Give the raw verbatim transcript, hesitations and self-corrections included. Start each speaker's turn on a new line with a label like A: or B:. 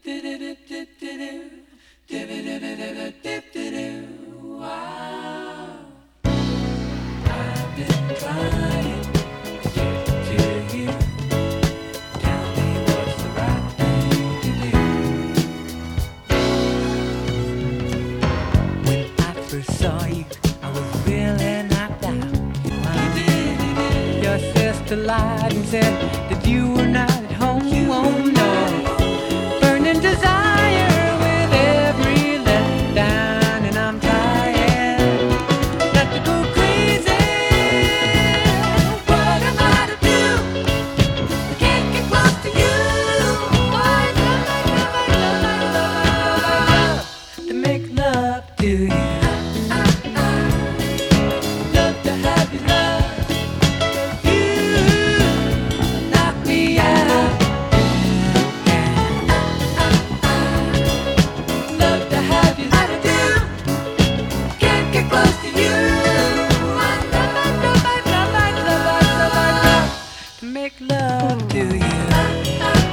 A: I've been trying to get to you. Tell me what's the right thing to do. When I first saw you, I was really knocked out. Your sister lied and said that you were not at home. Oh no, burning desire with every letdown, and I'm trying not to go crazy. What am I to do? I can't get close to you. I love, I love, I love, I love, I love to make love to you. Love to have you love you, knock me out. Love to have you how to do. Can't get close to you. I love, I love, I love, I love, I love, I love to make love to you.